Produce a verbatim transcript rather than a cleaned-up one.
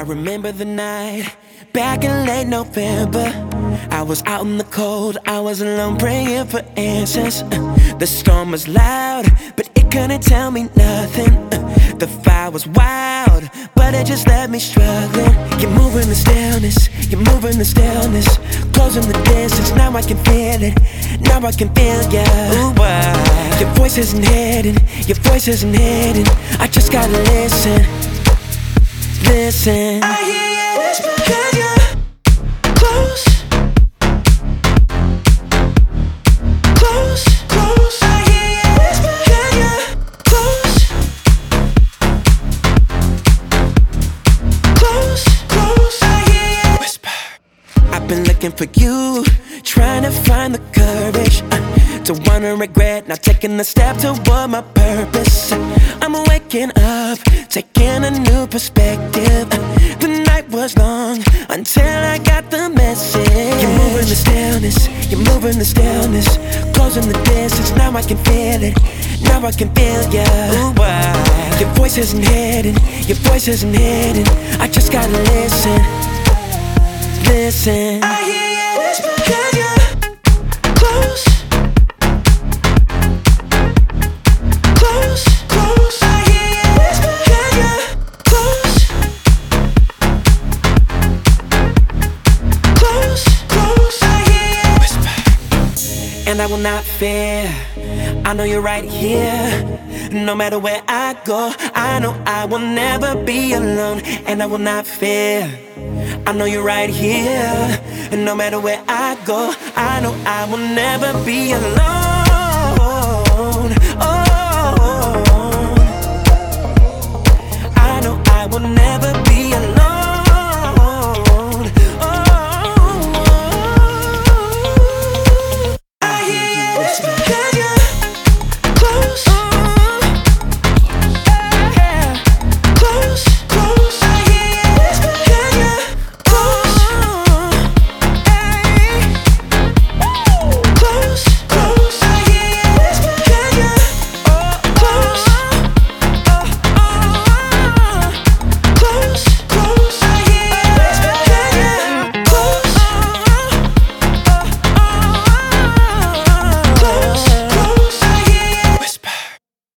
remember the night back in late November. I was out in the cold, I was alone praying for answers. uh, The storm was loud, but it couldn't tell me nothing. uh, The fire was wild, but it just left me struggling. You're moving the stillness, you're moving the stillness, closing the distance, now I can feel it. Now I can feel ya. Ooh, uh, your voice isn't hidden, your voice isn't hidden. I just gotta listen, listen. I hear you whisper, can you close, close, close. I hear you whisper, can you close, close, close. I hear you whisper. I've been looking for you, trying to find the courage uh, to wanna regret not taking a step toward my purpose. uh, I'm waking up, taking a new perspective. uh, The night was long until I got the message. You're moving the stillness, you're moving the stillness, closing the distance, now I can feel it. Now I can feel ya. Ooh, uh, your voice isn't hidden, your voice isn't hidden. I just gotta listen, listen. I hear you whisper, can you close, close, close. I hear you whisper, can you close, close, close. I hear you whisper. And I will not fear, I know you're right here. No matter where I go, I know I will never be alone. And I will not fear, I know you're right here. And no matter where I go, I know I will never be alone.